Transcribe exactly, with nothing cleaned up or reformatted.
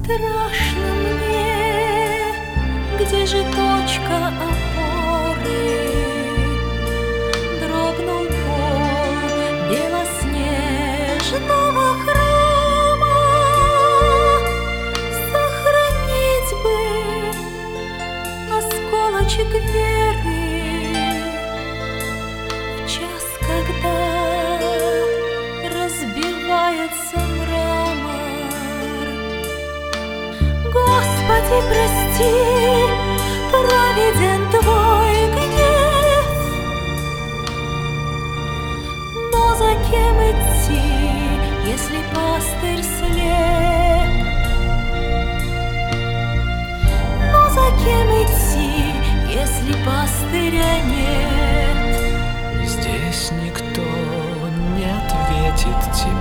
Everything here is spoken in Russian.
Страшно мне, где же точка опоры? Дрогнул пол белоснежного храма. Сохранить бы осколочек веры в час, когда разбивается мрамор. Господи, прости, праведен Твой гнев, но за кем идти, если пастырь слеп? Но за кем идти, если пастыря нет? Здесь никто не ответит тебе.